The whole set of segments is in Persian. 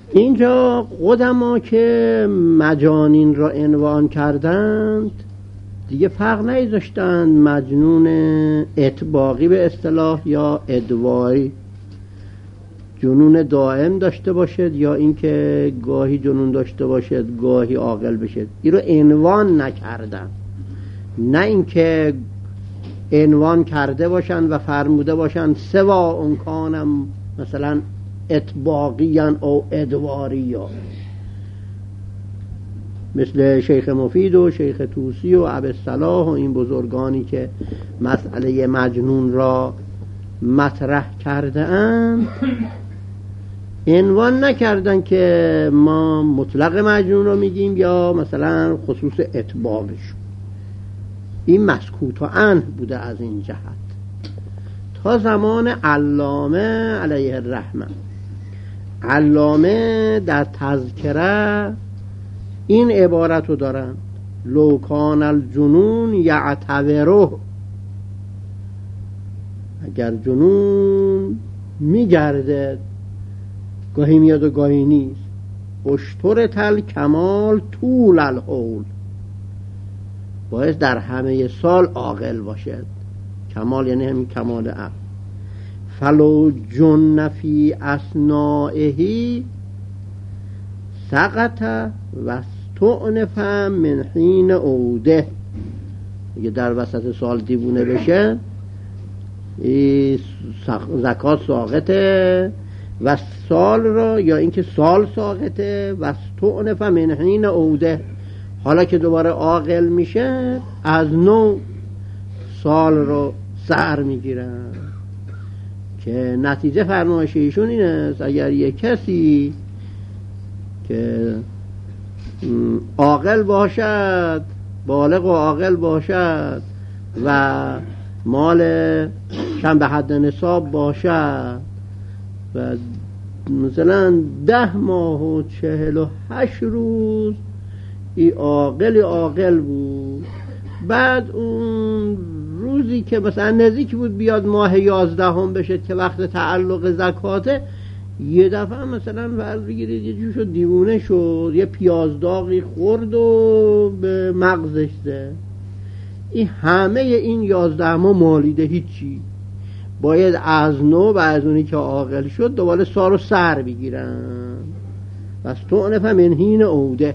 اینجا قدما که مجانین را عنوان کردند دیگه فرق نگذاشتند مجنون اطباقی به اصطلاح یا ادواری، جنون دائم داشته باشد یا اینکه گاهی جنون داشته باشد گاهی عاقل بشد. این رو عنوان نکردن، نه اینکه عنوان کرده باشند و فرموده باشند سوا اون کانم مثلا اطباقیان او ادواریا، مثل شیخ مفید و شیخ طوسی و عبدالصلاح و این بزرگانی که مسئله مجنون را مطرح کرده اند. عنوان نکردن که ما مطلق مجنون رو میگیم یا مثلا خصوص اطباقش. این مسکوت و عنه بوده از این جهت تا زمان علامه علیه الرحمه. علامه در تذکره این عبارت رو دارن: لو کان الجنون یعتبره، اگر جنون میگرده گاهی میاد و گاهی نیست، اشترط الکمال طول الحول، باید در همه سال عاقل باشد. کمال یعنی همین کمال عقل. فلو جن فی اثنائه سقط و استعنف من حین عوده، اگه در وسط سال دیوونه بشه زکات ساقطه و سال را، یا اینکه سال ساقطه و استعنف من حین عوده، حالا که دوباره عاقل میشه از نو سال رو سر میگیرن. که نتیجه فرمایش ایشون این است: اگر یک کسی که عاقل باشد، بالغ و عاقل باشد و مال کم به حد نصاب باشد و مثلا 10 ماه و 48 روز ای عاقل بود، بعد اون روزی که مثلا نزدیک بود بیاد ماه 11 بشه که وقت تعلق زکاته، یه دفعه مثلا فرض بگیرید یه جور شد دیوونه شد، یه پیاز داغی خورد و به مغزش زد. این همه این 11 ماه مالیده هیچی، باید از نو و از اونی که عاقل شد دوباره سال رو سر بگیرن. پس تو نفهم من حین عوده.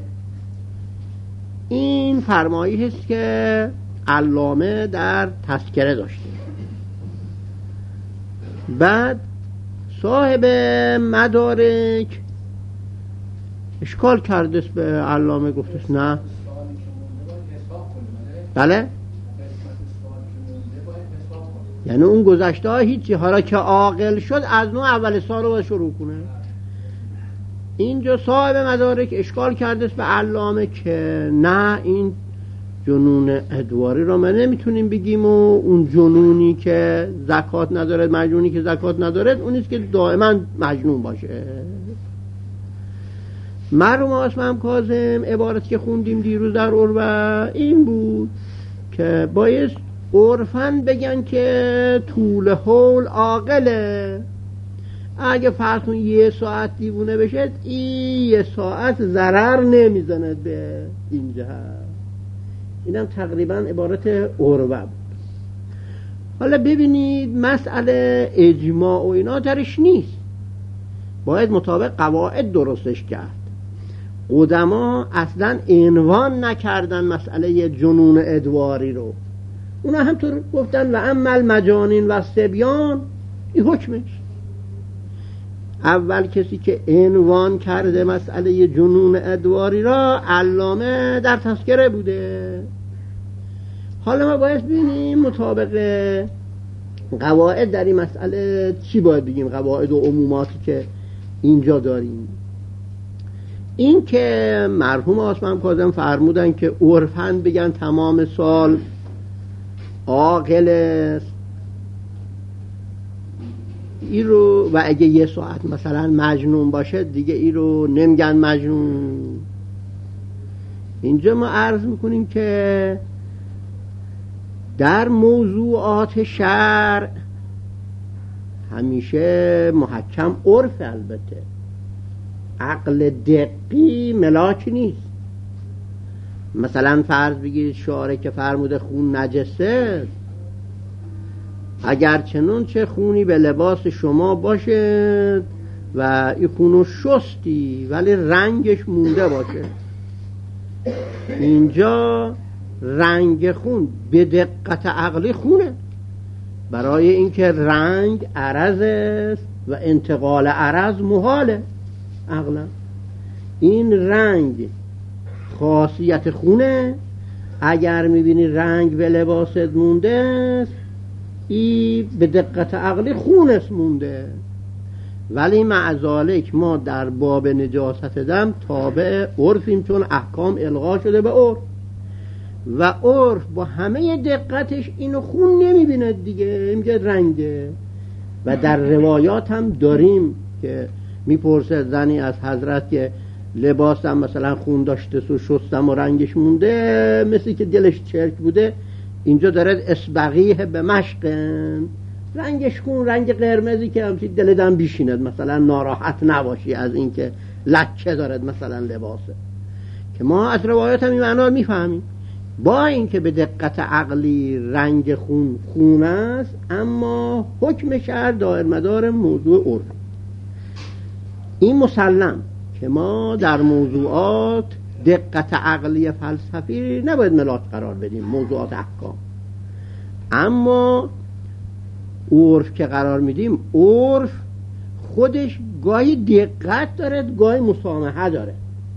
این فرمایش است که علامه در تذکره داشته. بعد صاحب مدارک اشکال کردست به علامه، گفتست نه بله، یعنی اون گذشته ها هیچی، حالا که عاقل شد از نو اول سال رو شروع کنه. اینجا صاحب مدارک اشکال کردست به علامه که نه، این جنون ادواری را ما نمیتونیم بگیم و اون جنونی که زکات ندارد، مجنونی که زکات ندارد، اونیست که دائما مجنون باشه. مرحوم اسمم کاظم عبارت که خوندیم دیروز در عربه این بود که بایست عرفاً بگن که طول حول عاقله. اگه فرض کن 1 ساعت دیوونه بشه، این 1 ساعت ضرر نمیزند به این جهت. اینم تقریبا عبارت عروه بود. حالا ببینید مسئله اجماع و اینا درش نیست، باید مطابق قواعد درستش کرد. قدما اصلا عنوان نکردن مسئله جنون ادواری رو، اونا همطور گفتن و عمل مجانین و سبیان این حکمش. اول کسی که عنوان کرده مسئله جنون ادواری را علامه در تذکره بوده. حالا ما باید ببینیم مطابق قواعد در این مسئله چی باید بگیم، قواعد و عموماتی که اینجا داریم. این که مرحوم اسمم کاظم فرمودن که عرفاً بگن تمام سال عاقل است، این رو، و اگه 1 ساعت مثلا مجنون باشه دیگه این رو نمیگن مجنون. اینجا ما عرض میکنیم که در موضوعات شرع همیشه محکم عرف، البته عقل دقی ملاک نیست. مثلا فرض بگیرید شارع که فرموده خون نجسه، اگر چنون چه خونی به لباس شما باشه و این خونو شستی ولی رنگش مونده باشه، اینجا رنگ خون به دقت عقلی خونه، برای اینکه رنگ عرض است و انتقال عرض محاله عقلا. این رنگ خاصیت خونه، اگر میبینی رنگ به لباست مونده است، این به دقت عقلی خونست مونده. ولی مع ذالک ما در باب نجاست دم تابع عرفیم، چون احکام الغا شده به عرف و عرف با همه دقتش اینو خون نمیبینه دیگه، میگه رنگه. و در روایات هم داریم که میپرسه زنی از حضرت که لباسم مثلا خون داشته و شستم و رنگش مونده مثل که دلش چرک بوده، اینجا دارد اسبقیه به مشقن، رنگش خون رنگ قرمزی که همچی دلدم بیشیند، مثلا ناراحت نباشی از اینکه لکه دارد مثلا لباسه، که ما از روایات هم این معنا رو میفهمیم. با اینکه به دقت عقلی رنگ خون خون است، اما حکم شرع دایر مدار موضوع عرف. این مسلم که ما در موضوعات دقت عقلی فلسفی نباید ملاک قرار بدیم، موضوعات احکام. اما عرف که قرار میدیم، عرف خودش گاهی دقت دارد گاهی مسامحه داره.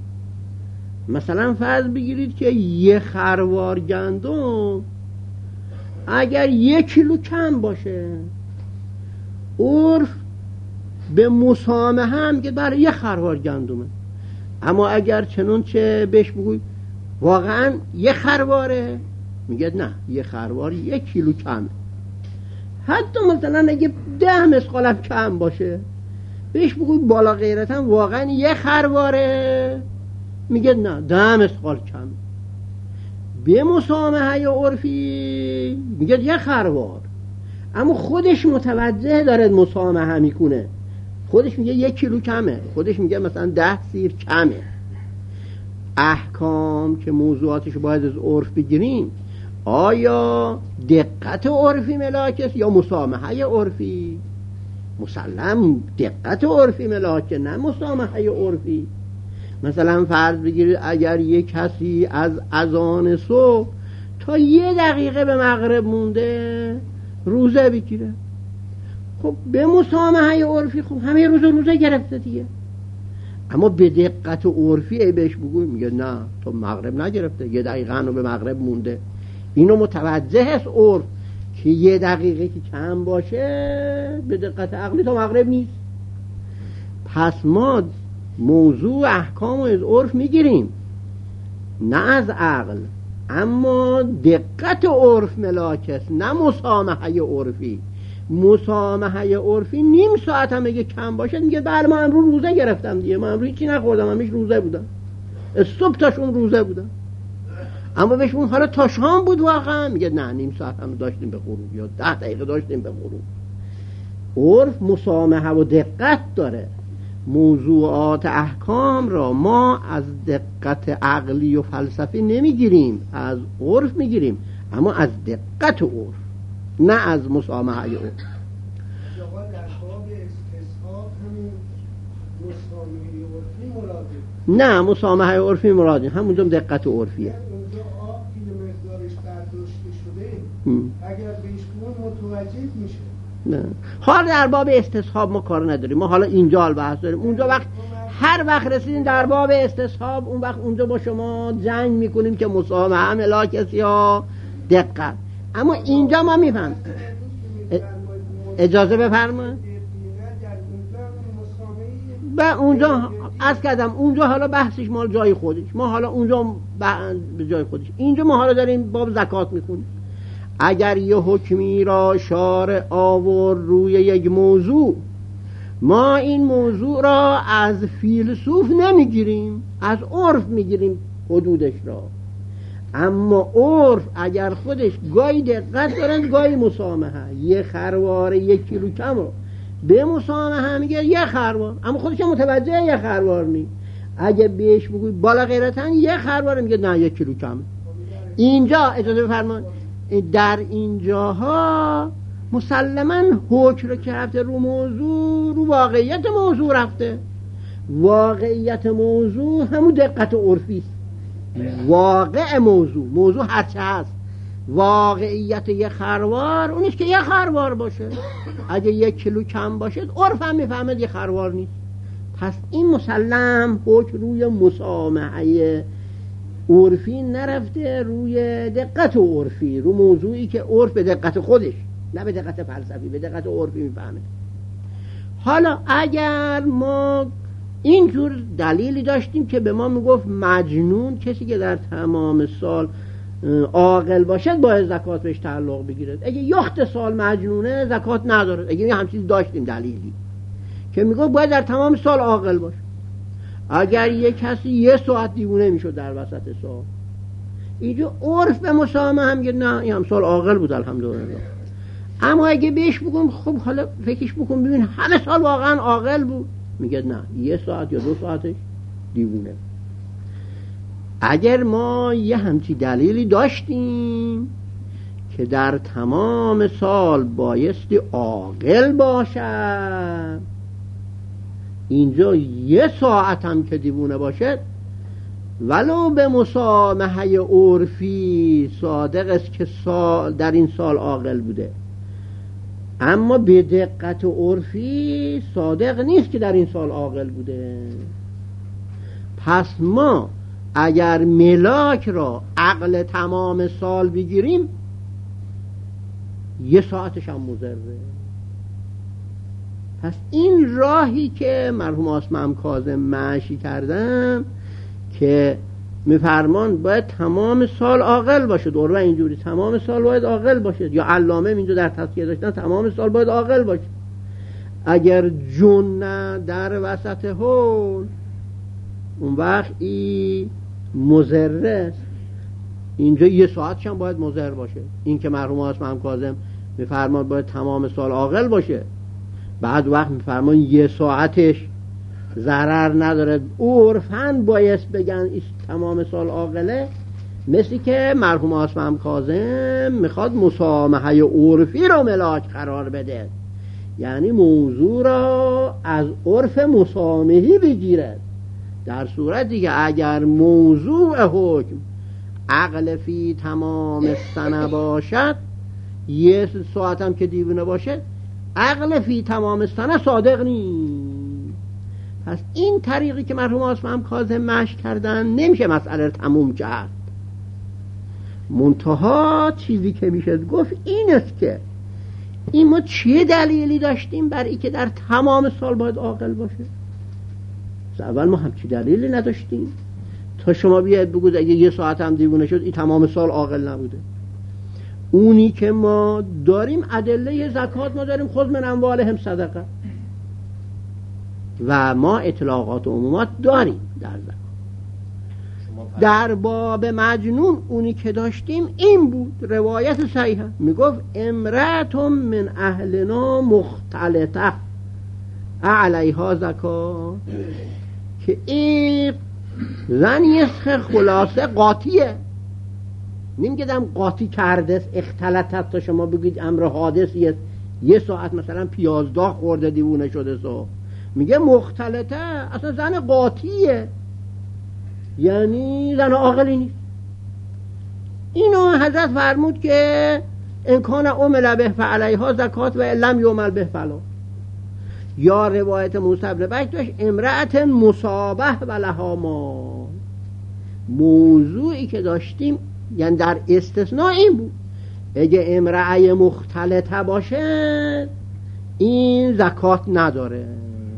مثلا فرض بگیرید که یه خروار گندم اگر 1 کیلو کم باشه، عرف به مسامحه هم که برای 1 خروار گندمه. اما اگر چنانچه بهش بگوی واقعا 1 خرواره، میگه نه 1 خروار 1 کیلو کمه. حتی مثلا اگه 10 مثقال هم کم باشه، بهش بگوی بالا غیرتا واقعا 1 خرواره، میگه نه 10 مثقال کم. به مسامحه عرفی میگه 1 خروار، اما خودش متوجه داره مسامحه میکنه، خودش میگه 1 کیلو کمه، خودش میگه مثلا 10 سیر کمه. احکام که موضوعاتش باید از عرف بگیریم، آیا دقت عرفی ملاک است یا مسامحه عرفی؟ مسلم دقت عرفی ملاکه، نه مسامحه عرفی. مثلا فرض بگیرید اگر یک کسی از اذان صبح تا 1 دقیقه به مغرب مونده روزه بگیره، خب به مسامحه عرفی خب همه روزه گرفته دیگه. اما به دقت عرفی ای بهش بگوی، میگه نه تو مغرب نگرفته، 1 دقیقه هنو به مغرب مونده. اینو متوجه است عرف که 1 دقیقه که کم باشه به دقت عقلی تا مغرب نیست. پس ما موضوع احکام از عرف میگیریم نه از عقل، اما دقت عرف ملاک است، نه مسامحه عرفی. مسامحه عرفی نیم ساعت هم اگه کم باشه میگه بله من امروز روزه گرفتم دیگه، من امروز هیچی نخوردم، همیشه روزه بودم، صبح تاشون روزه بودم. اما بهش اون حالا تا شام بود واقعا، میگه نه نیم ساعت هم داشتیم به غروب یا 10 دقیقه داشتیم به غروب. عرف مسامحه و دقت داره. موضوعات احکام را ما از دقت عقلی و فلسفی نمیگیریم، از عرف میگیریم، اما از دقت عرف نه از مسامحه عرف. نه مسامحه عرفی مراده، همونجا دقت عرفیه. اگر بهش متوجه میشه. نه حال در باب استصحاب ما کار نداریم، ما حالا اینجا بحث داریم. اونجا وقت هر وقت رسیدیم در باب استصحاب، اون وقت اونجا با شما جنگ میکنیم که مسامحه ملاک است یا دقت. اما اینجا ما میفهمیم. اجازه بفرمایید. و اونجا عرض کردم اونجا حالا بحثش مال جای خودش، ما حالا اونجا به جای خودش. اینجا ما حالا داریم باب زکات میکنیم. اگر یه حکمی را شارع آورد روی یک موضوع، ما این موضوع را از فیلسوف نمیگیریم، از عرف میگیریم حدودش را. اما عرف اگر خودش گاهی دقت دارن گاهی مسامحه، 1 خروار 1 کیلو کم رو به مسامحه میگه یه خروار، اما خودش متوجه یه خروار نیست. اگه بهش بگوی بالا غیرتن یه خروار، میگه نه 1 کیلو کمه. اینجا اجازه بفرمایید، در اینجاها مسلماً حکم رو که رفته رو موضوع، رو واقعیت موضوع رفته. واقعیت موضوع همون دقت عرفی است. واقع موضوع هرچه هست، واقعیت یه خروار اون نیست که یه خروار باشه. اگه 1 کیلو کم باشه عرف هم میفهمد یه خروار نیست. پس این مسلم حکم روی مسامحه عرفی نرفته، روی دقت عرفی، رو موضوعی که عرف به دقت خودش، نه به دقت فلسفی، به دقت عرفی میفهمه. حالا اگر ما اینجور دلیلی داشتیم که به ما میگفت مجنون کسی که در تمام سال عاقل باشد باید زکات بهش تعلق بگیرد، اگه یخت سال مجنونه زکات نداره. اگه هم چیز داشتیم دلیلی که میگفت باید در تمام سال عاقل باشه. اگر یک کسی 1 ساعت دیوونه میشد در وسط سال، اینجا عرف به مسامحه هم میگه نه این هم سال عاقل بود الحمدلله. اما اگه بهش بگم خب حالا فکرش بکن ببین همه سال واقعا عاقل بود، میگه نه 1 ساعت یا 2 ساعتش دیوونه. اگر ما یه همچی دلیلی داشتیم که در تمام سال بایستی عاقل باشد، اینجا 1 ساعت هم که دیوونه باشد ولو به مسامحه عرفی صادق است که در این سال عاقل بوده، اما به دقت عرفی صادق نیست که در این سال عاقل بوده. پس ما اگر ملاک را عقل تمام سال بگیریم 1 ساعتش هم مضره. پس این راهی که مرحوم آسمم کاظم مشی کردم که میفرمان باید تمام سال عاقل باشه، دوره اینجوری تمام سال باید عاقل باشه، یا علامه اینجا در تذکیه داشتن تمام سال باید عاقل باشه. اگر جن در وسط حول اون وقت این مضره است. اینجا 1 ساعتش هم باید مضر باشه. این که مرحوم آسمم کاظم میفرمان باید تمام سال عاقل باشه، بعد وقت میفرمان 1 ساعتش ضرر نداره، عرفاً باید بگن این تمام سال عاقله. مثل که مرحوم آسمم کاظم میخواد مسامحه عرفی رو ملاک قرار بده، یعنی موضوع را از عرف مسامحی بگیرد. در صورتی که اگر موضوع حکم عقل فی تمام سنه باشد، 1 ساعت هم که دیوونه باشه عقل فی تمام سنه صادق نیست. پس این طریقی که مرحوم آسمم کاظم مشی کردن نمیشه مسئله رو تموم کرد. منتها چیزی که میشه گفت این است که این ما چه دلیلی داشتیم برای این که در تمام سال باید عاقل باشه؟ اول ما همچی دلیلی نداشتیم تا شما بیاید بگوید اگه 1 ساعت هم دیوونه شد این تمام سال عاقل نبوده. اونی که ما داریم ادله زکات، ما داریم خذ من اموالهم صدقه، و ما اطلاقات و عمومات داریم در زکات. در باب مجنون اونی که داشتیم این بود، روایت صحیحه میگفت امرأة من اهلنا مختلطه علیها زکات، که این زنی است که خلاصه قاطیه، نمیگم قاطی کرده اختلطت تا شما بگید امر حادثیه 1 ساعت مثلا پیازداغ خورده دیوونه شده سو، میگه مختلطه اصلا زن قاطیه، یعنی زن عاقلی نیست. اینو حضرت فرمود که ان کان عمل به فعلیها زکات و لم یعمل به فلا. یا روایت موسی بن بکر داشت امرأة مصابه و لها مال. موضوعی که داشتیم یعنی در استثناء این بود اگه امرأه مختلطه باشه این زکات نداره.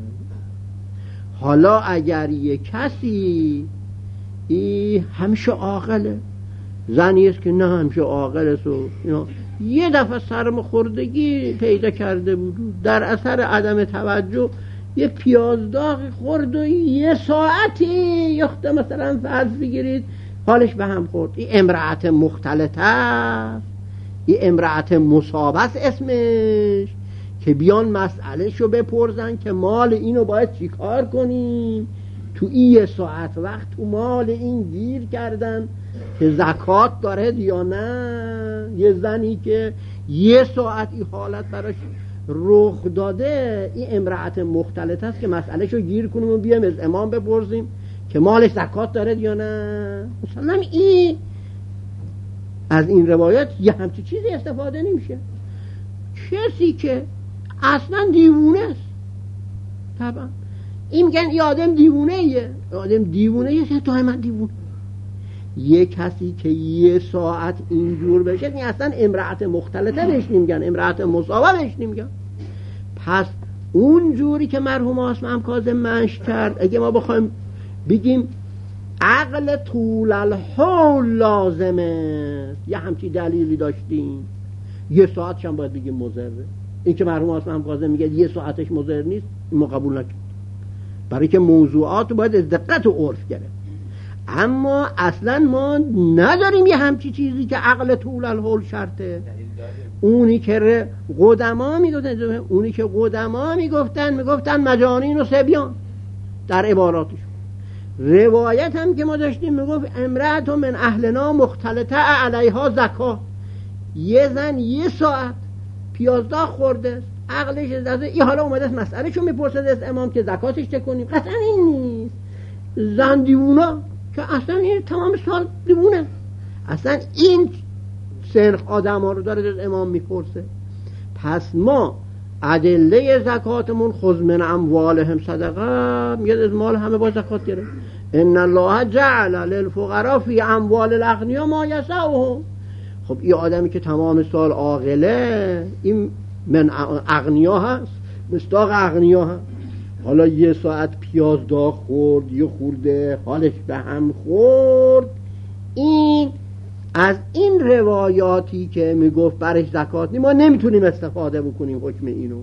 حالا اگر یک کسی همیشه عاقله، زنی است که نه همیشه عاقل است و یه دفعه سرماخوردگی پیدا کرده بود در اثر عدم توجه یه پیازداغ خورد و 1 ساعتی یخته مثلا فرض بگیرید حالش به هم خورد، این امرأت مختلطه است، این امرأت مصابه است اسمش، که بیان مسئله شو بپرسن که مال اینو باید چیکار کنیم. تو این 1 ساعت وقت تو مال این گیر کردن که زکات داره یا نه. یه زنی که 1 ساعت این حالت براش رخ داده، این امرأت مختلط است که مسئله شو گیر کنیم و بیایم از امام بپرسیم که مالش زکات داره یا نه. مثلا این از این روایت یه همچی چیزی استفاده نمیشه. کسی که اصلا دیوونه است، طبعا این میگن این آدم دیوونه ایه، آدم دیوونه ایه، تو من دیوونه. یه کسی که 1 ساعت اینجور بشه این اصلا امرأت مختلطه بهش نمیگن، امرأت مصابه بهش نمیگن. پس اون جوری که مرحوم اسماعیل کاظم منش کرد، اگه ما بخوایم بگیم عقل طول الحول لازمه، یه همچی دلیلی داشتیم، 1 ساعتش هم باید بگیم مضره. این که مرحوم اسماعیل کاظم میگه 1 ساعتش مضر نیست، ما قبول نکنیم، برای که موضوعات باید از دقت و عرف گرفت. اما اصلا ما نداریم یه همچی چیزی که عقل طول الحول شرطه. اونی که قدما میگفتن مجانین و صبیان در عباراتش. روایت هم که ما داشتیم میگفت امرأت من اهلنا مختلطه علیها زکات. یه زن 1 ساعت پیازداغ خورده، عقلش از این حالا اومده است مسئله شو میپرسد از امام که زکاتش چه کنیم. قطعا این نیست. زن دیوونا که اصلا این تمام سال دیوونه، اصلا این سنخ آدم ها رو داره از امام میپرسه. پس ما ادله زکاتمون خذ من اموالهم صدقه، میگه از مال همه با زکات گرفت. ان الله جعل للفقراء فی اموال الاغنیاء ما یسعهم. خب این آدمی که تمام سال عاقله، این من اغنیا هست، مصداق اغنیا هست. حالا 1 ساعت پیاز داغ خورد، یه خورده حالش به هم خورد، این از این روایاتی که میگفت برش زکات نی ما نمیتونیم استفاده بکنیم حکم اینو.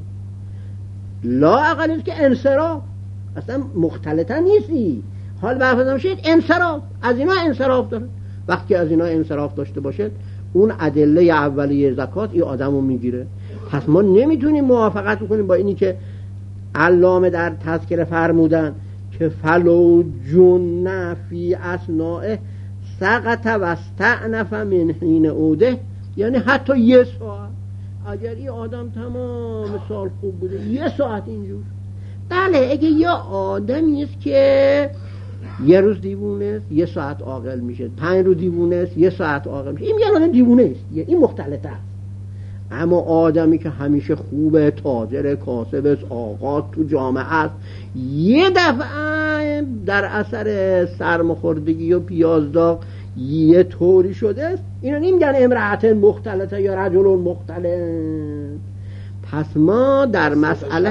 لا اقل که انصراف، اصلا مختلطا نیستی. حال برفضم شد انصراف، از اینا انصراف داره. وقتی از اینا انصراف داشته باشد اون ادله اولیه زکات این آدمو میگیره. پس ما نمیتونیم موافقت بکنیم با اینی که علامه در تذکره فرمودن که فلو جن فی اثناء سقط و استعنف من حین عوده، یعنی حتی 1 ساعت اگر این آدم تمام سال خوب بوده 1 ساعت اینجور. بله اگه یه آدمی است که 1 روز دیوونه است 1 ساعت عاقل میشه، 5 روز دیوونه است 1 ساعت عاقل میشه، این میگن آدم دیوونه است، این مختلطه است. اما آدمی که همیشه خوبه، تاجر، کاسب است، آقا تو جامعه است، یه دفعه در اثر سرماخوردگی و پیازداغ یه طوری شده است، اینو نمیگن امرأت مختلطه یا رجل مختلط. پس ما در مسئله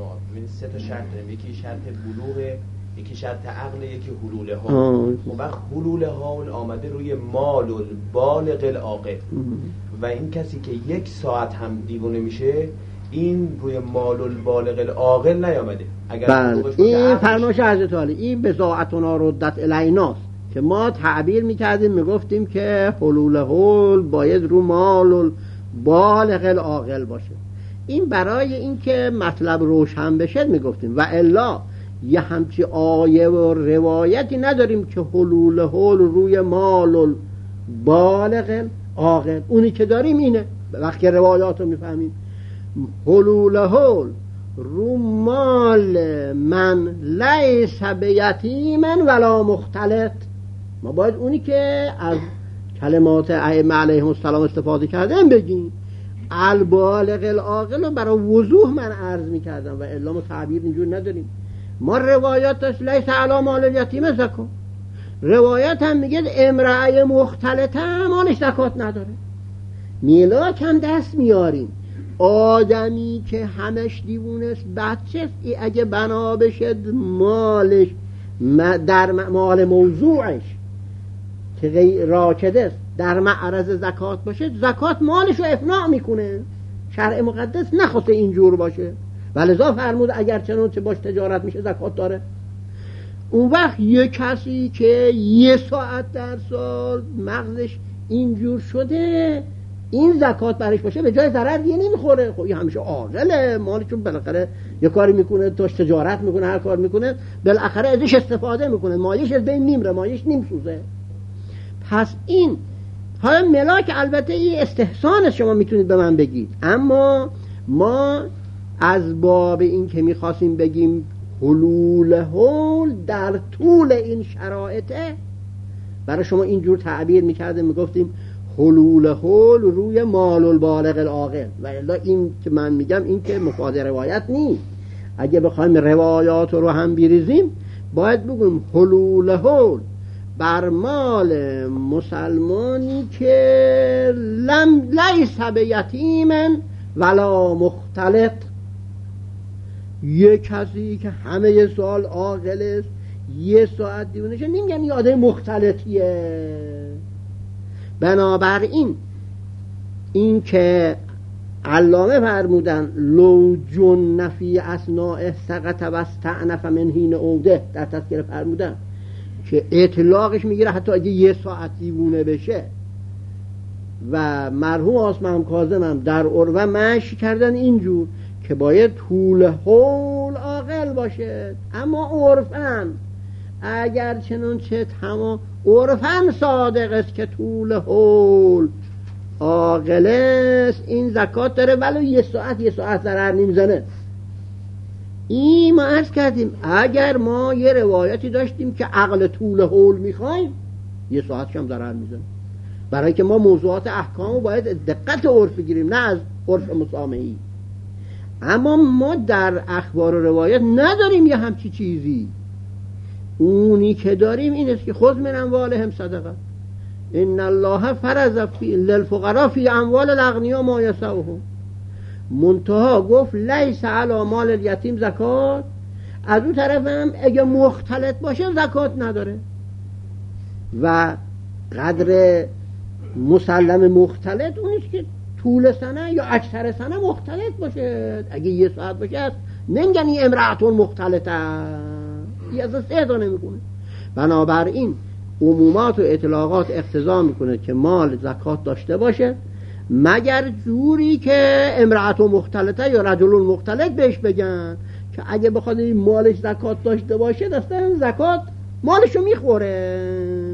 3 تا شرط داریم، یکی شرط بلوغ، یکی شرط عقل، یکی حلول حال. و وقت حلول حال آمده روی مال و بالغ العاقل، و این کسی که 1 ساعت هم دیوونه میشه این روی مال و بالغ العاقل نیامده. اگر این فرمایش حضرت علی این بضاعتنا ردت الیناست که ما تعبیر میکردیم میگفتیم که حلول حال باید رو مال و بالغ العاقل باشه. این برای اینکه مطلب روشن بشه میگفتیم، و الا یه همچی آیه و روایتی نداریم که حلول حال روی مال و بالغ عاقل. اونی که داریم اینه، وقتی روایات رو میفهمیم حلول حال رو مال من لیس بیتیم ولا مختلط. ما باید اونی که از کلمات ائمه علیهم السلام استفاده کردن بگیم. البالغ العاقل رو برای وضوح من عرض میکردم، و الا ما تعبیر اینجور نداریم. ما روایات داشت لیس علی مال الیتیم زکات، روایت هم میگه امرأه مختلطه مالش زکات نداره. میلاک هم دست میاریم. آدمی که همش دیوونست بچه اگه بنا بشه مالش در مال موضوعش که راکده است در معرض زکات باشه، زکات مالش رو افناع میکنه. شرع مقدس نخواسته اینجور باشه، ولذا فرمود اگر چنانچه باش تجارت میشه زکات داره. اون وقت یه کسی که 1 ساعت در سال مغزش اینجور شده این زکات برش باشه به جای ضرر دیگه نمیخوره. خب این همیشه عاقله، مالشون بالاخره یه کاری میکنه، توش تجارت میکنه، هر کار میکنه، بالاخره ازش استفاده میکنه، مایش از بین نیمره، مایش نیم سوزه. پس این حالا ملاک البته این استحسان شما میتونید به من بگید، اما ما از باب این که میخواستیم بگیم حلول در طول این شرایطه، برای شما اینجور تعبیر میکردیم، میگفتیم حلول روی مال البالغ العاقل، و الا این که من میگم این که مفاد روایت نیست. اگه بخوایم روایات رو هم بریزیم باید بگیم حلول بر مال مسلمانی که لیس بیتیم ولا مختلط، یک کسی که همه سال عاقل است، یه ساعت دیوانشه، نمیگن یه آدم مختلطیه. بنابراین این که علامه فرمودن لو جن فی اثناء سقط و استعنف من حین عوده، در تذکره فرمودن که اطلاقش میگیره حتی اگه یه ساعت دیوونه بشه. و مرحوم عثمان کاظم هم در عروه مشی کردن اینجور که باید طول حول عاقل باشه، اما عرفاً اگر چنانچه تمام عرفاً صادق است که طول حول عاقل است، این زکات داره، ولی یه ساعت ضرر نمیزنه. این ما عرض کردیم اگر ما یه روایتی داشتیم که عقل طول حول میخوایم، یه ساعتش هم ضرر میزنه، برای که ما موضوعات احکامو باید دقت عرف بگیریم، نه از عرف مسامحی. اما ما در اخبار و روایت نداریم یه همچی چیزی. اونی که داریم این است که خذ من اموالهم صدقه ان الله فرض للفقراء فی اموال الاغنیاء ما یسعهم، منتها گفت لیس علی مال الیتیم زکات، از اون طرف هم اگه مختلط باشه زکات نداره. و قدر مسلم مختلط اونیست که طول سنه یا اکثر سنه مختلط باشه. اگه یه ساعت باشه نمیگن این امرأتون مختلطه، یه از سه تا نمیکنه. بنابراین عمومات و اطلاقات اقتضا میکنه که مال زکات داشته باشه، مگر جوری که امرأتون مختلطه یا رجل مختلط بهش بگن که اگه بخواد این مالش زکات داشته باشه دستن زکات مالشو میخوره.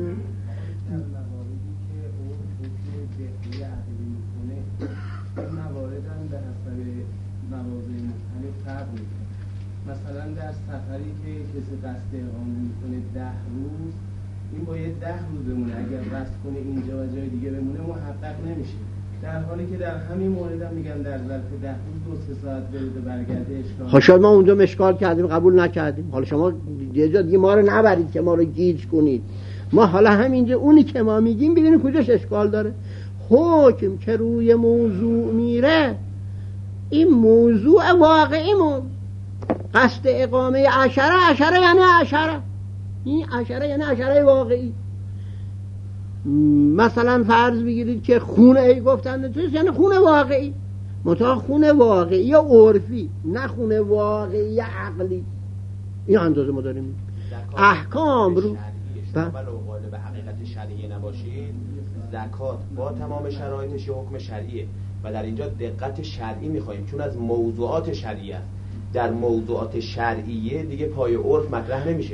مثلا در سفری که کسی قصد اقامه میکنه 10 روز، این باید 10 روز بمونه، اگر قصد کنه اینجا و جای دیگه بمونه محقق نمیشه، در حالی که در همین مورد هم میگن در ظرف 10 روز 2-3 ساعت برید برگرده اشکال. خب شاید ما اونجا اشکال کردیم قبول نکردیم، حالا شما یه جا دیگه ما رو نبرید که ما رو گیج کنید. ما حالا همینجا اونی که ما میگیم ببینید کجاش اشکال داره. حکم که روی موضوع میره، این موضوع واقعیمون قصد اقامه عشره یعنی عشره، این عشره یعنی عشره واقعی. مثلا فرض بگیرید که خونه ای گفتن یعنی خونه واقعی، منتها خونه واقعی یا عرفی، نه خونه واقعی یا عقلی. این اندازه ما داریم احکام رو به حقیقت شرعی نباشید، زکات با تمام شرایطش حکم شرعیه و در اینجا دقت شرعی میخوایم، چون از موضوعات شرعیه. در موضوعات شرعیه دیگه پای عرف مطرح نمیشه.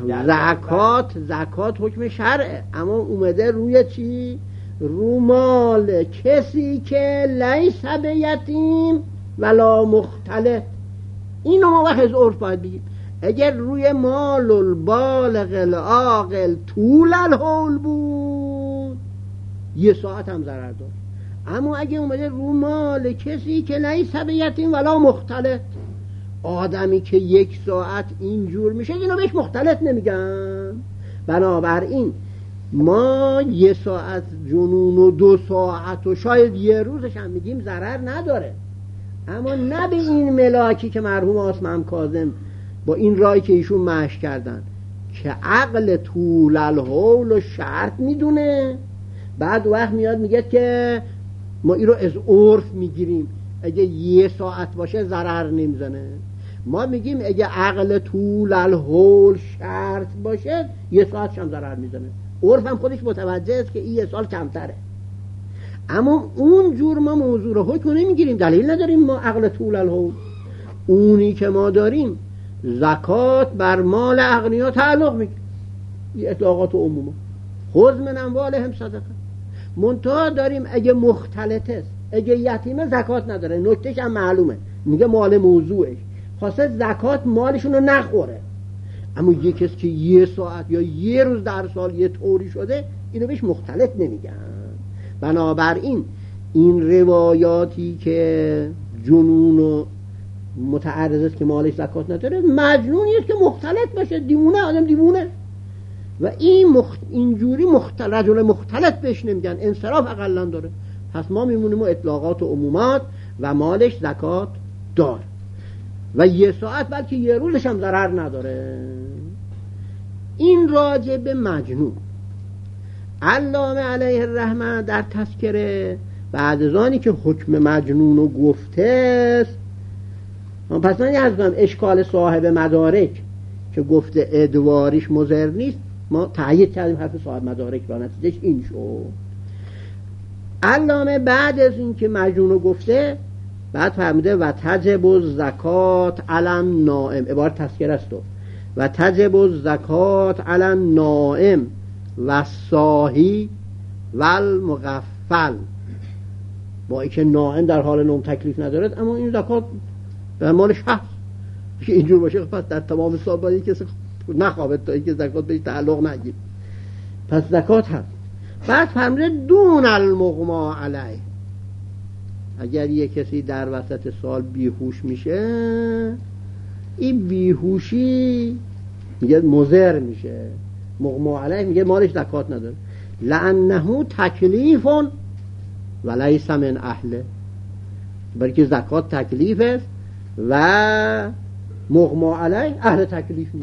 زکات حکم شرعه، اما اومده روی چی؟ رو مال کسی که لیس بیتیم ولا مختلط. اینو ما وقت از عرف باید بگیم. اگر روی مال البالغ العاقل طول الحول بود یه ساعت هم ضرر داشت، اما اگه اومده رو مال کسی که لیس بیتیم ولا مختلط، آدمی که 1 ساعت اینجور میشه اینو بهش مختلط نمیگن. بنابراین ما 1 ساعت جنون و 2 ساعت و شاید 1 روزش هم میگیم ضرر نداره، اما نه به این ملاکی که مرحوم عثمان کاظم با این رای که ایشون مشی کردن که عقل طول الحول و شرط میدونه، بعد وقت میاد میگه که ما این رو از عرف میگیریم، اگه 1 ساعت باشه ضرر نمیزنه. ما میگیم اگه عقل طول الحول شرط باشه 1 ساعت هم ضرر میزنه. عرف هم خودش متوجه است که این 1 سال کمتره. اما اون جور ما موضوع رو حکم نمیگیریم، دلیل نداریم ما عقل طول الحول. اونی که ما داریم زکات بر مال اغنیا تعلق میگیره، این اطلاقات عموما، خذ من اموالهم صدقه. منتها داریم اگه مختلط است، اگه یتیمه زکات نداره، نکتهش هم معلومه، میگه مال موضوعش خواسته زکات مالشون رو نخوره. اما یه کسی که یه ساعت یا یه روز در سال یه طوری شده، اینو بهش مختلط نمیگن. بنابراین این روایاتی که جنون و متعرض است که مالش زکات نداره، مجنونی است که مختلط باشه، دیوونه، آدم دیوونه. و اینجوری رجل مختلط بهش نمیگن، انصراف اقلا داره. پس ما میمونیم و اطلاقات و عمومات و مالش زکات داره و یه ساعت بلکه یه روزش هم ضرر نداره. این راجع به مجنون. علامه علیه الرحمه در تذکره بعد از آنی که حکم مجنون رو گفته است، پس من یه کنم اشکال صاحب مدارک که گفته ادواریش مضر نیست، ما تأیید کردیم حرف صاحب مدارک را، نتیجهش این شد. علامه بعد از این که مجنون رو گفته، بعد فرموده و تجب الزکات علی نائم، عبارت تذکره است، و تجب الزکات علی نائم و صاحی و المغفل. با اینکه نائم در حال نوم تکلیف ندارد، اما این زکات به مالش هست. که اینجور باشه پس در تمام سال باید کسی نخوابد تا اینکه زکات بهش تعلق نگیره، پس زکات هست. بعد فرموده دون المغما علیه، اگر یک کسی در وسط سال بیهوش میشه، این بیهوشی میگه مضر میشه، مغما علیه میگه مالش زکات نداره، لانه تکلیف و لیس من اهله، برای که زکات تکلیف است و مغما علیه اهل تکلیف نیست.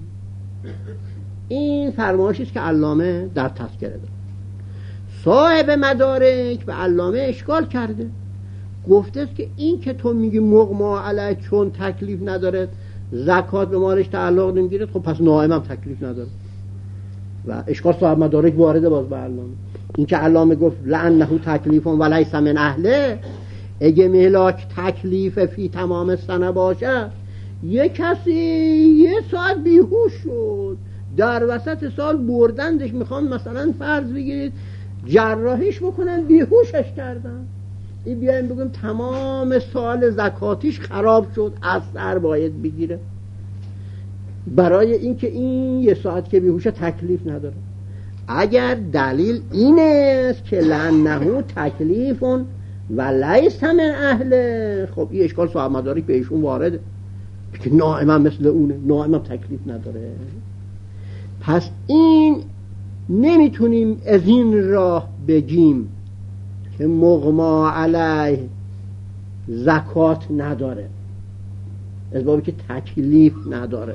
این فرمایشی است که علامه در تذکره داره. صاحب مدارک به علامه اشکال کرده، گفته است که این که تو میگی مغما علیه چون تکلیف نداره زکات به مالش تعلق نمیگیره، خب پس نائم هم تکلیف نداره. و اشکال صاحب مدارک وارده باز به علامه. این که علامه گفت لعنه تکلیف و لیس من اهله، اگه ملاک تکلیف فی تمام سنه باشه، یه کسی یه ساعت بیهوش شد، در وسط سال بردندش، میخوان مثلا فرض بگیرید جراحیش بکنن، بیهوشش کردن، این بیایم بگیم تمام سال زکاتیش خراب شد، اثر باید بگیره، برای اینکه این یه ساعت که بیهوشه تکلیف نداره. اگر دلیل این است که لعنه تکلیف و لیس من اهله، خب این اشکال صاحب مدارک به ایشون وارده که نائم مثل اونه، نائم هم تکلیف نداره. پس این نمیتونیم از این راه بگیم که مغما علیه زکات نداره، از بابی که تکلیف نداره.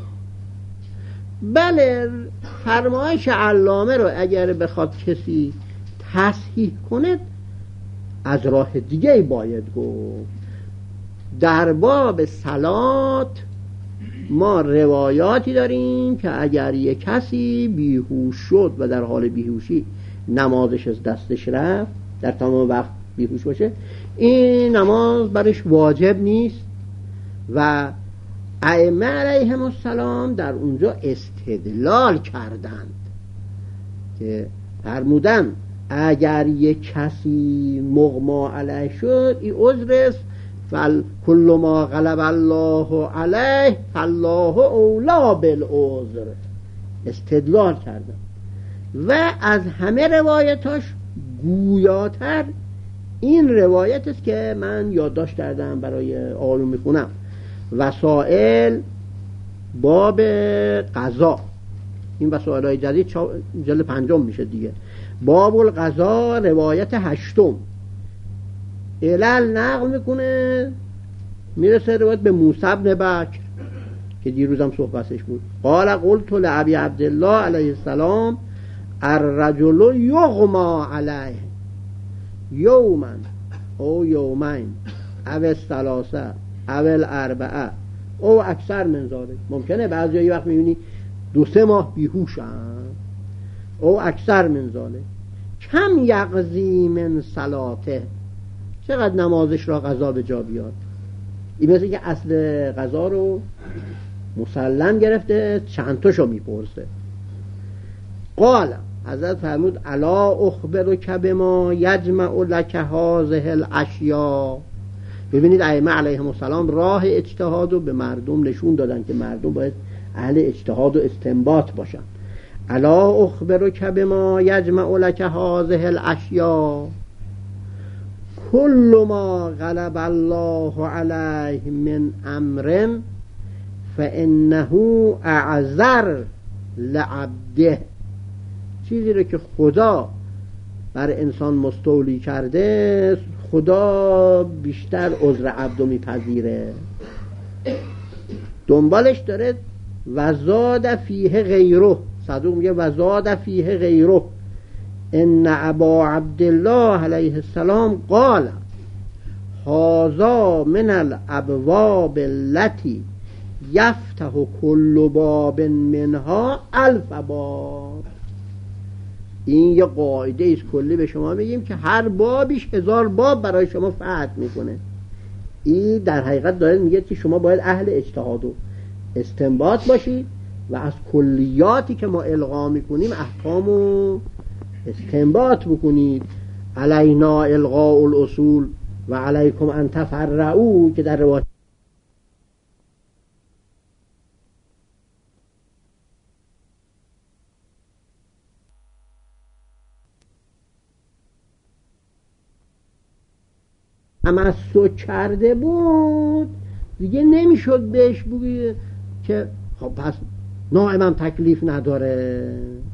بله، فرمایش علامه رو اگر بخواد کسی تصحیح کنه، از راه دیگه باید گفت. در باب صلات ما روایاتی داریم که اگر یک کسی بیهوش شد و در حال بیهوشی نمازش از دستش رفت، در تمام وقت بیهوش باشه، این نماز برش واجب نیست. و ائمه علیهم السلام در اونجا استدلال کردند که فرمودن اگر یک کسی مغما علیه شد، این عذر است، کل ما غلب الله علیه فالله اولا بالعذر. استدلال کردن و از همه روایتاش گویاتر این روایت است که من یادداشت کردم برای آقایون میخونم. وسائل باب قضا، این وسائل های جدید جلد 5 میشه دیگه. باب القضا روایت 8 علل نقل میکنه، میرسه روایت به موسی بن بکر که دیروزم صحبتش بود. قال قلت لابی عبدالله علیه السلام الرجل یغما علیه یوما او یومین او الثلاثه او الاربعه او اکثر من ذلک. ممکنه بعضی یه وقت میبینی 2-3 ماه بیهوشن، او اکثر من ذلک، کم یقضی من صلاته، چقدر نمازش را قضا به جا بیاد. این مثل که اصل قضا رو مسلم گرفته چند تاشو میپرسه. قال حضرت فرمود الا اخبرک بما یجمع لک هذه الاشیاء. ببینید ائمه علیهم السلام راه اجتهاد رو به مردم نشون دادن که مردم باید اهل اجتهاد و استنباط باشن. الا اخبرک بما یجمع لک هذه الاشیاء کل ما غلب الله علیه من امر فانه اعذر لعبده. چیزی رو که خدا بر انسان مستولی کرده خدا بیشتر عذر عبدو میپذیره. دنبالش داره وزاد فیه غیره. صدوق میگه وزاد فیه غیره ان ابا عبدالله علیه السلام قال هذا من الابواب التي یفتح کل باب منها 1000 باب. این یه قاعده است کلی به شما میگیم که هر بابیش 1000 باب برای شما فتح میکنه. این در حقیقت داره میگه که شما باید اهل اجتهاد و استنباط باشید و از کلیاتی که ما القا میکنیم احکامو استنباط بکنید. علینا القاء الاصول و علیکم ان تفرعوا که در روایت تمسک کرده بود دیگه نمیشد بهش بگی که خب پس نائمم تکلیف نداره.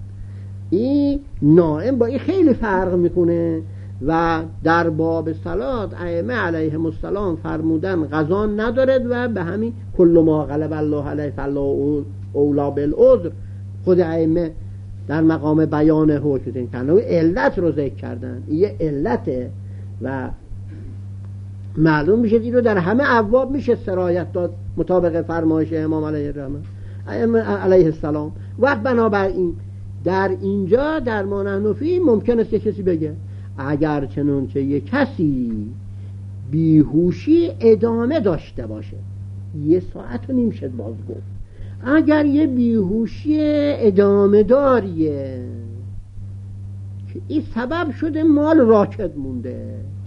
این نائم با این خیلی فرق میکنه. و در باب صلات ائمه علیهم السلام فرمودن قضا ندارد و به همین کل ما غلب الله علیه فالله اولا بالعذر. خود ائمه در مقام بیان حکم کنه علت رو ذکر کردن. این یه علته و معلوم میشه این رو در همه ابواب میشه سرایت داد مطابق فرمایش امام علیه السلام. و بنابراین در اینجا در ما نحن فیه ممکن است که کسی بگه اگر چنانچه یک کسی بیهوشی ادامه داشته باشه 1.5 ساعت شد باز گفت. اگر یه بیهوشی ادامه داریه که این سبب شده مال راکد مونده،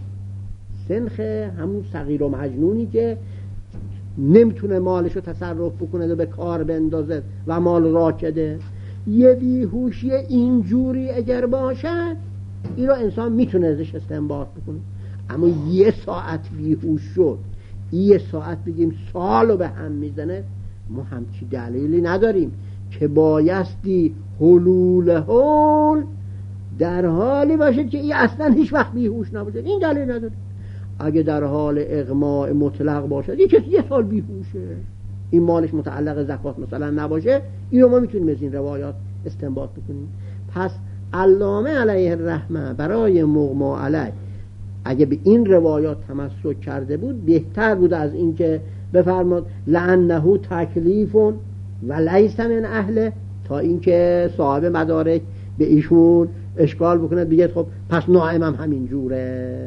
سنخ همون صغیر و مجنونی که نمیتونه مالشو تصرف بکنه و به کار بندازه و مال راکده، یه بیهوشی اینجوری اگر باشد این رو انسان میتونه ازش استنباط بکنه. اما 1 ساعت بیهوش شد 1 ساعت بگیم سالو به هم میزنه، ما همچی دلیلی نداریم که بایستی حلول در حالی باشد که این اصلا هیچ وقت بیهوش نباشه. این دلیل نداره. اگه در حال اغماء مطلق باشد یه کسی 1 سال بیهوشه این مالش متعلق زکات مثلا نباشه، این رو ما میتونیم از این روایات استنباط بکنیم. پس علامه علیه الرحمه برای مغما علیه اگه به این روایات تمسک کرده بود بهتر بود از این که بفرماد لعنه تکلیف و لیس من اهله، تا اینکه صاحب مدارک به ایشون اشکال بکنه بگه خب پس نائم هم همین جوره.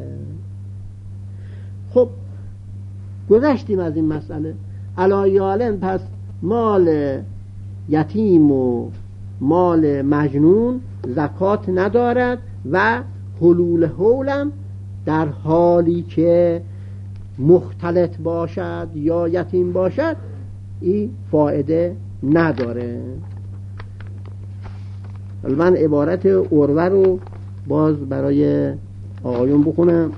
خب گذشتیم از این مسئله. علایالن پس مال یتیم و مال مجنون زکات ندارد و حلول حولم در حالی که مختلط باشد یا یتیم باشد این فایده نداره. من عبارت عروه رو باز برای آقایون بخونم.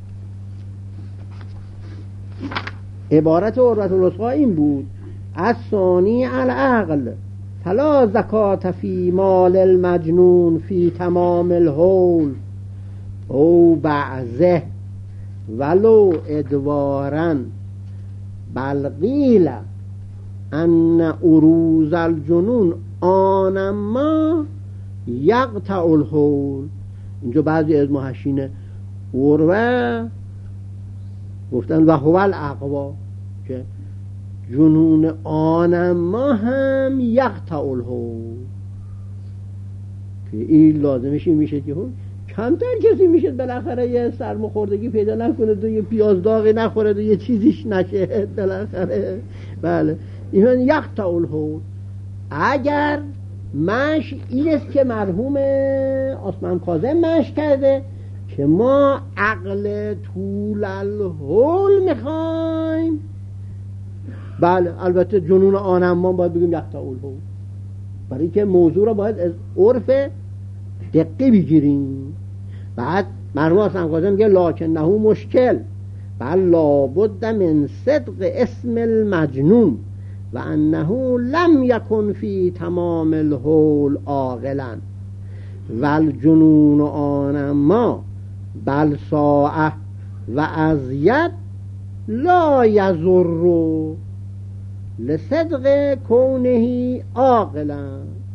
عبارت عروة الوثقی این بود: الثانی العقل فلا زکات فی مال المجنون فی تمام الحول او بعضه ولو ادوارا بل قیل ان عروض الجنون آنما یقطع الحول. اینجا بعضی از محشین عروه گفتن و هو الاقوا که جنون آنما هم یقطع الحول، که این لازمش این میشه کمتر کسی میشه بالاخره یه سرماخوردگی پیدا نکنه و یه پیاز داغی نخوره و یه چیزیش نشه بالاخره. بله این یقطع الحول. اگر مش این است که مرحوم عثمان کاظم مش کرده که ما عقل طول الحول میخوایم، بله البته جنون آنمان باید بگیم یقطع الحول، برای که موضوع را باید از عرف دقیق بگیریم. بعد مرحوم عثمان کاظم میگه لکنه مشکل بل لابد من صدق اسم المجنون و انه لم یکن فی تمام الحول عاقلا و الجنون آنما بل ساعه و ازید لا یضر لصدق کونه عاقلا.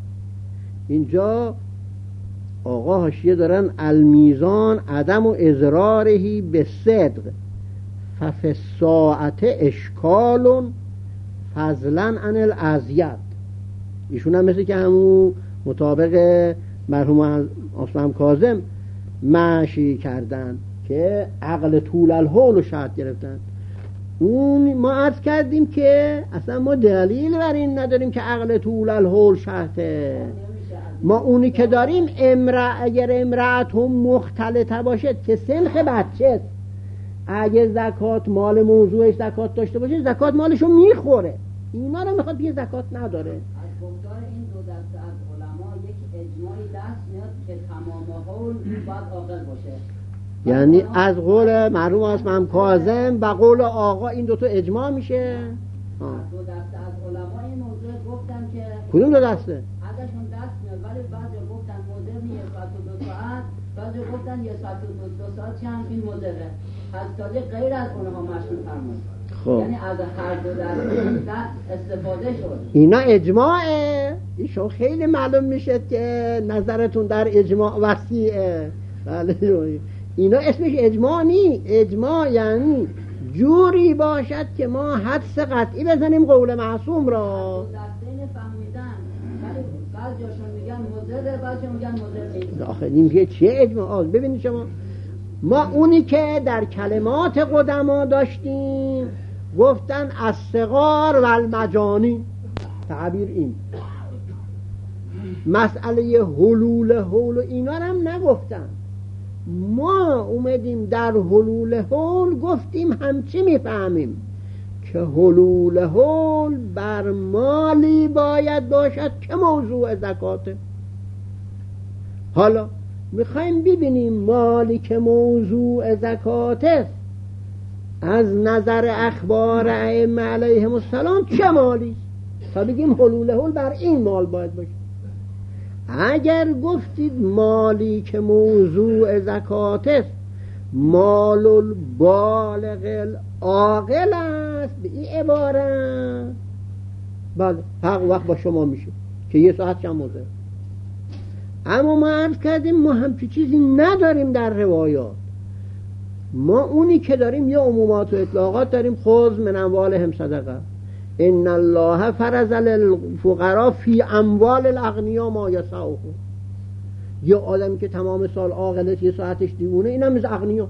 اینجا آقا حاشیه دارن المیزان عدم و اضرارهی به صدق ففی الساعت اشکال فضلا عن الازید. ایشون هم مثل که همون مطابق مرحوم عثمان کاظم مشی کردن که عقل طول الحول رو شرط گرفتن. اون ما عرض کردیم که اصلا ما دلیل بر این نداریم که عقل طول الحول شرطه. ما اونی که داریم اگر امرأت هم مختلطه باشد که سلخ بچه، اگه زکات مال موضوعش زکات داشته باشه زکات مالشو میخوره، اینا رو میخواد یه زکات نداره. از گفتار این دو دسته از علما یک اجماعی دست میاد که تمام حول باید عاقل باشه، یعنی از قول مرحوم عثمان کاظم و قول آقا این دوتا اجماع میشه. دو دسته از علما این موضوع گفتن که کدوم دو دسته؟ ازشون دست میاد، ولی بعضی گفتن مدرن 1 ساعت و 2 ساعت، بعضی گفتن 1 ساعت و 2 ساعت چند این مدرن از تازه غیر از اونها مشروط فرمود. خب یعنی از هر دو دسته استفاده شد. اینا اجماعه. ایشون خیلی معلوم میشه که نظرتون در اجماع وسیعه. بله اینا اسمش اجماع نی. اجماع یعنی جوری باشد که ما حدس قطعی بزنیم قول معصوم را. دسته فهمیدن ولی بعضیاشون میگن مضر، بعضی میگن مضر نیست. آخه این که چیه اجماع؟ ببینید شما، ما اونی که در کلمات قدما داشتیم گفتن الصغار و المجانی، تعبیر این مسئله حلول حول و اینا هم نگفتن. ما اومدیم در حلول حول گفتیم همچی میفهمیم که حلول حول بر مالی باید باشد که موضوع زکاته. حالا میخوایم ببینیم مالی که موضوع زکاته از نظر اخبار ائمه علیهم السلام چه مالی تا بگیم حلول حول بر این مال باید باشه. اگر گفتید مالی که موضوع زکات است مال البالغ العاقل است، به این عبارت بله حق وقت با شما میشه که 1 ساعت چند موضوع. اما ما عرض کردیم ما همچی چیزی نداریم در روایات. ما اونی که داریم یا عمومات و اطلاقات داریم. خذ من اموالهم صدقه ان الله فرض للفقراء فی اموال الاغنیاء ما یسعهم. یه آدمی که تمام سال عاقله 1 ساعتش دیوونه، اینا مثل اغنیا.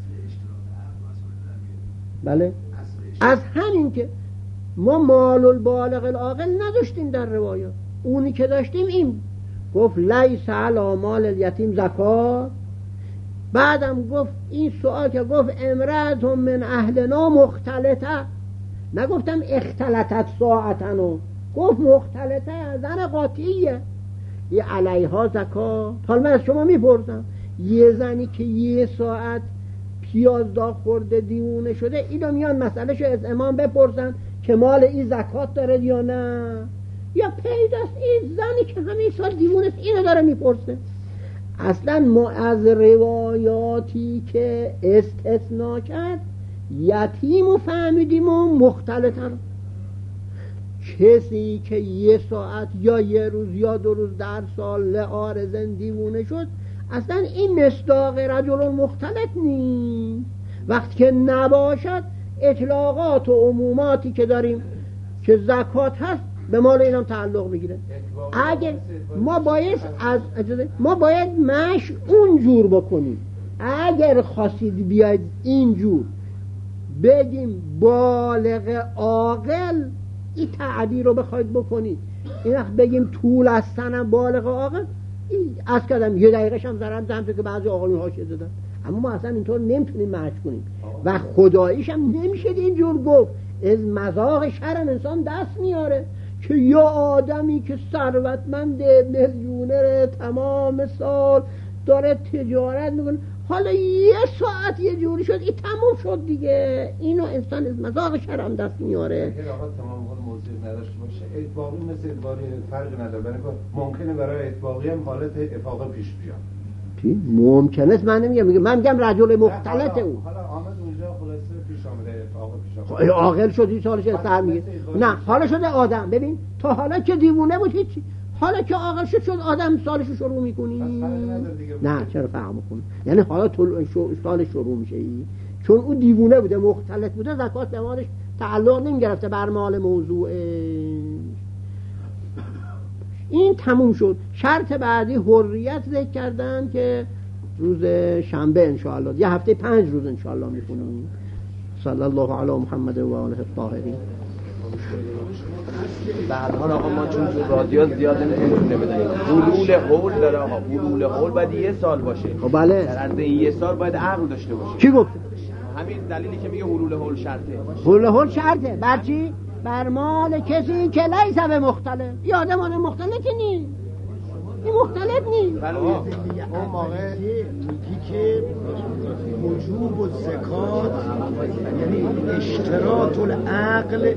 بله از همین که ما مال البالغ العاقل نداشتیم در روایات. اونی که داشتیم این گفت لیس علی مال الیتیم زکات. بعدم گفت این سوال که گفت امرأت من اهلنا مختلطه، نگفتم اختلطت ساعتنو، گفت مختلطه زن قاطعیه یه علیها زکات. حالا من از شما میپرسم یه زنی که 1 ساعت پیاز داغ خورده دیوونه شده، اینو میان مسئلهشو از امام بپرسن که مال این زکات داره یا نه، یا پیداست این زنی که همین سال دیوونه است اینو داره میپرسه. اصلا ما از روایاتی که استثناء کرد یتیم و فهمیدیم و مختلطن. کسی که 1 ساعت یا 1 روز یا 2 روز در سال لعارضن دیوونه شد، اصلا این مصداق رجل مختلط نیست. وقتی که نباشد اطلاقات و عموماتی که داریم که زکات هست به مال اینم تعلق میگیره. اگه ما باید مش اونجور بکنیم. اگر خواستید بیاید اینجور بگیم بالغ عاقل، این تعبیر رو بخواید بکنید، این وقت بگیم طول از سنم بالغ عاقل، از کردم یه دقیقه هم زرم که بعضی آقایون هاش دادن، اما ما اصلا اینطور نمیتونیم مش کنیم و خداییش هم نمیشه اینجور گفت. از مذاق شرم انسان دست میاره که یا آدمی که ثروتمند میلیونر تمام سال داره تجارت میکنه، حالا یه ساعت یه جوری شد این تموم شد دیگه، اینو انسان از مذاق شرم دست میاره. اگه آقا تمام حال موضوع نداشته باشه، اطباقی مثل اطباقی فرق نداره، برای ممکنه برای اطباقی هم حالت افاقه پیش بیاد. چی؟ ممکنه است، من نمیگم، من میگم رجل مختلط او. حالا آمد اونجا خلاصه پیش آمده افاقه پیش آمده. عاقل شدی سالش سر میگه. نه حالا شده آدم. ببین تا حالا که دیوونه بود هیچی، حالا که عاقل شد آدم سالشو شروع میکنی. نه چرا فرق میکنه؟ یعنی حالا سال شروع میشه چون او دیوونه بوده مختلط بوده، زکات به مالش تعلق نمیگرفته بر مال موضوع. این تموم شد. شرط بعدی حریت ذکر کردن که روز شنبه انشاءالله، یه هفته 5 روز انشاءالله میخونیم. صلی الله علی محمد و آله الطاهرین. بعدها آقا ما چون تو رادیو زیاد نمیتونیم بدونیم حلول حول داره آقا، حلول حول باید 1 سال باشه. خب بله، در عرض 1 سال باید عقل داشته باشه. کی گفت؟ همین دلیلی که میگه حلول حول شرطه. حلول حول شرطه بر چی؟ بر مال کسی که لیس به مختلف. این آدم مختلفی نیست، این مختلف نیست. اون موقع میگی که وجوب و زکات یعنی اشتراط العقل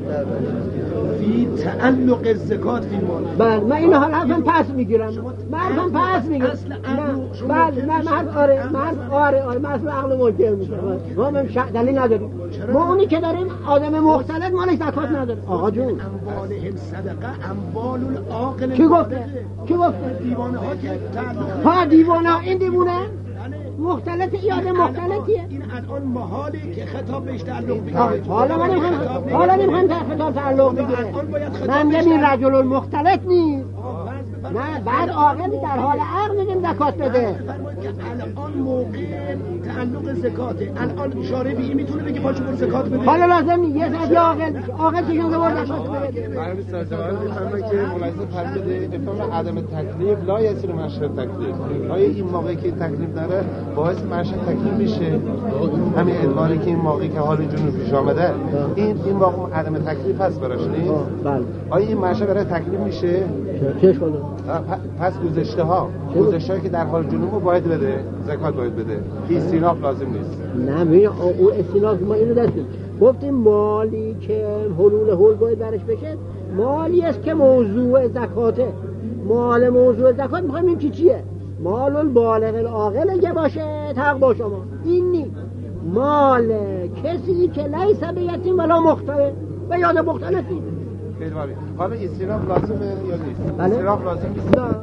فی تعلق الزکات فی مال. بله من اینو حرفم پس میگیرم، من پس میگیرم. بله من آره من اصل عقل منکر میشم. ما دلیل نداریم. ما اونی که داریم آدم مختلف مالش زکات نداره. آقا جون اموال صدقه اموال العاقل. کی گفته؟ دیوانه ها که ها دیوانه، این دیوانه مختلف یاد مختلفیه. این الان محاله که خطاب بهش تعلق بگیره. حالا نمیخوام خطاب تعلق بگیره. من میگم این رجل المختلف نیست. نه بعد عاقل در حال عقل میگیم زکات بده. الان موقع تعلق زکاته، الان اشاره به این میتونه بگه پاشو برو زکات بده. حالا لازم نیست یه ساعت عاقل چه شده برد زکات بده. برای سازمان میفهمه که ملاحظه فرموده افهام عدم تکلیف لا یصیر منشأ تکلیف. آیا این موقعی که تکلیف داره باعث منشأ تکلیف میشه؟ همین ادواری که این موقعی که حال جنون پیش آمده این واقع عدم تکلیف هست براش نیست؟ بله. آیا این منشأ برای تکلیف میشه؟ چه شده؟ پس گذشته که در حال جنون باید بده، زکات باید بده. استیناف لازم نیست. نه ببین اون استیناف ما اینو داشتیم، گفتیم مالی که حلول حول باید برش بشه مالی است که موضوع زکاته. مال موضوع زکات میخوایم این چیه؟ مال البالغ العاقل اگه باشه حق با شما، این نیست. مال کسی که لیس بیتیم ولا مختلف و یاد مختلف نیست. حالا استیناف لازمه یا نیست؟ بله؟ استیناف لازم نیست. نه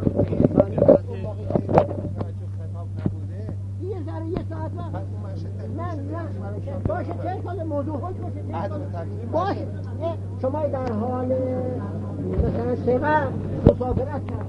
یه ساعت نه باشه چه کل موضوع خود باشه شما در حال مثلا سفر مسافرت کرد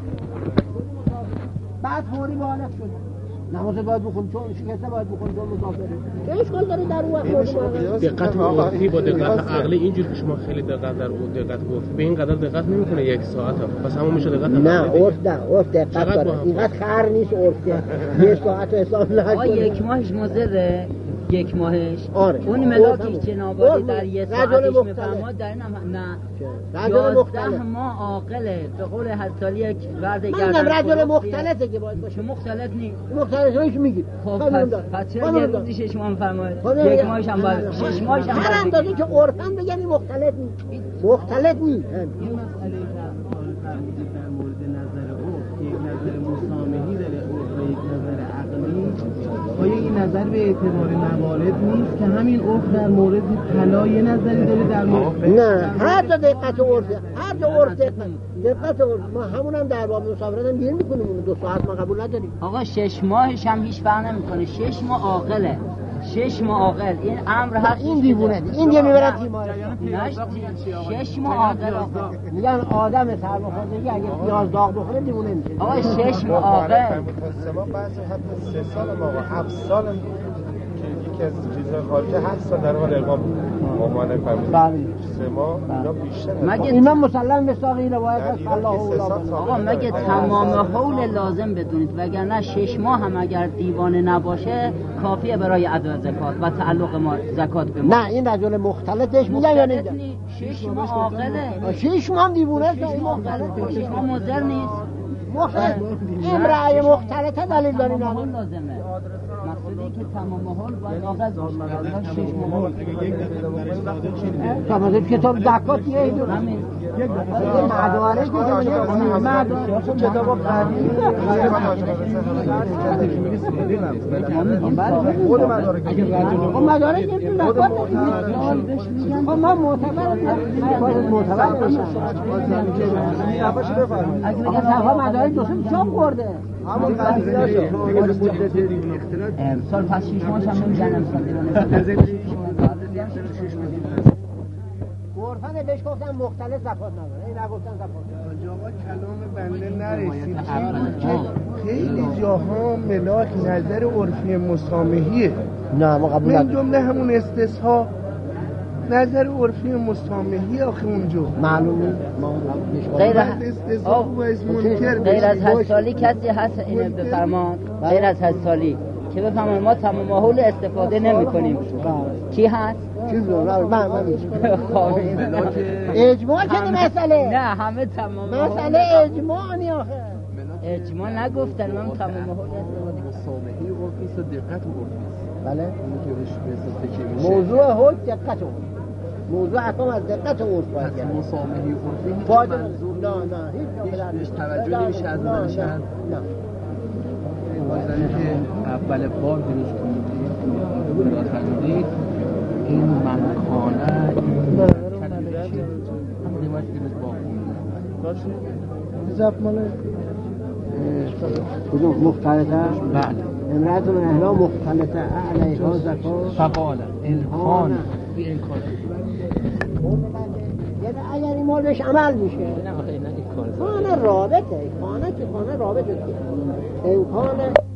بعد فوری بالغ شد نماز باید بخون چون شکسته باید بخون چون مسافره چه اشکال داره در اون وقت دقت عرفی با دقت عقلی اینجور که شما خیلی دقت در اون دقت عرفی به این قدر دقت نمیکنه 1 ساعت پس همون میشه دقت نه عرف دقت داره اینقدر خر نیست عرف که 1 ساعت حساب نکنه 1 ماهش مضره 1 ماهش آره. اون ملاکش جنابالی در 1 ساعتش میفرماد در نه رجل مختلف ماه عاقله به قول حسالی یک ورد گردن من رجل مختلفه که باید باشه مختلف نیست مختلف روش میگید خب پس چرا یه روزی 6 ماه میفرماید 1 ماهش هم باید 6 ماهش هم هر اندازه که عرفاً بگن مختلف نیست مختلف نیست این مسئله فرمودید در مورد نظر عرف که یک نظر مسامحی داره عرف و یک نظر عقلی آیا این نظر به اعتبار موارد نیست که همین عرف در مورد طلا یه نظری داره در مورد نه هر جا دقت عرفه هر جا عرف دقت عرف ما همونم در باب مسافرت هم گیر میکنیم 2 ساعت ما قبول نداریم آقا 6 ماهش هم هیچ فرق نمیکنه 6 ماه عاقله 6 ماه عاقل این امر هست. این دیوونه این دیگه میبرن تیمار. 6 ماه عاقل میگن آدم سرماخوردگی اگه پیاز داغ بخوره دیوونه میشه. آقا 6 ماه عاقل ما بعضی حتی 3 سال ما 7 سال که یکی از چیزهای خارجی 7 سال در حال اقامت مامان فهمید 3 ماه یا بیشتر. مگه اینا مسلم به ساقی روایت است الله آقا مگه تمام حول لازم بدونید وگرنه 6 ماه هم اگر دیوانه نباشه کافیه برای ادا زکات و تعلق ما زکات به ما. نه این رجل مختلطش میگن یا نه 6 ماه عاقله 6 ماه هم دیوونه است. 6 ماه مضر نیست. امرأه مختلطه دلیل داریم نه لازمه. مقصودی که تمام حال باید عاقل باشه. 6 ماه تمام کتاب زکات یه دو مدارک کتاب قدیم مدارک من معتبر مدارک دوستم چاپ کرده امسال پس 6 ماهش هم نمیزن امسال عرفاً بهش گفتن مختلف زکات نداره این نگفتن زکات آقا کلام بنده نرسید خیلی جاها ملاک نظر عرفی مسامحیه. نه ما قبول من جمله همون استصحاب نظر عرفی مسامحی آخه اونجا معلوم نیست. غیر از 8 سالی کسی هست اینو بفرمان غیر از 8 سالی که بفهمن ما تمام حول استفاده نمی کنیم. کی هست؟ چیز من اجماع که مسئله نه همه تمام مسئله اجماعی آخه اجماع نگفتن من تمام حول استفاده مسامحی و عرفی و دقت و عرفی. بله میشه موضوع حج دقت و موضوع احکام از دقت و عرف باید کرد. مسامحی و عرفی فاجعه نه هیچ توجه نمیشه از منشأ. نه واسه که اول بار درست کنید فرمودید این مکانه هم دیوار درست باقی زب مال کدوم مختلطه؟ بله امرأة من اهلا مختلطه علیها زکات فقال الهان بی امکان یعنی اگر این مال بهش عمل میشه نه آخه نه این کار خانه رابطه خانه که خانه رابطه امکان